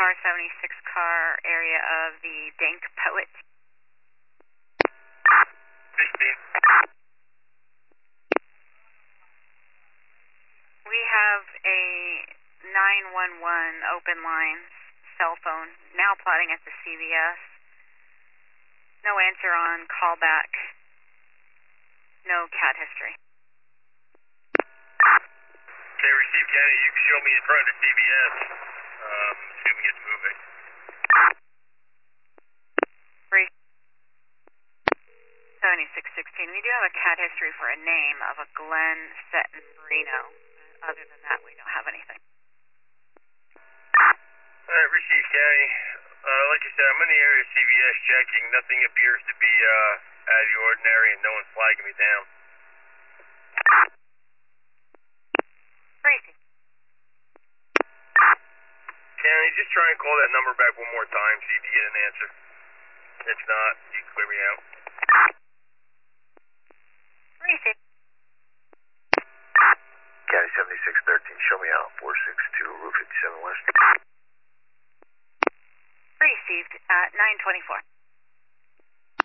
car 76 car area of the Dank Poet. 16. We have a 911 open line cell phone now plotting at the CVS. No answer on callback. No cat history. Okay, receive County. You can show me in front of the CVS. Assuming it's moving. 7616. We do have a cat history for a name of a Glenn Seton Brino. Other than that, we don't have anything. Alright, receive County. Like I said, I'm in the area of CVS checking. Nothing appears to be out of the ordinary, and no one's flagging me down. Tracy. County, just try and call that number back one more time, see if you get an answer. If not, you can clear me out. Tracy. County 7613, show me out. 462 Route 57 West. Received at 924.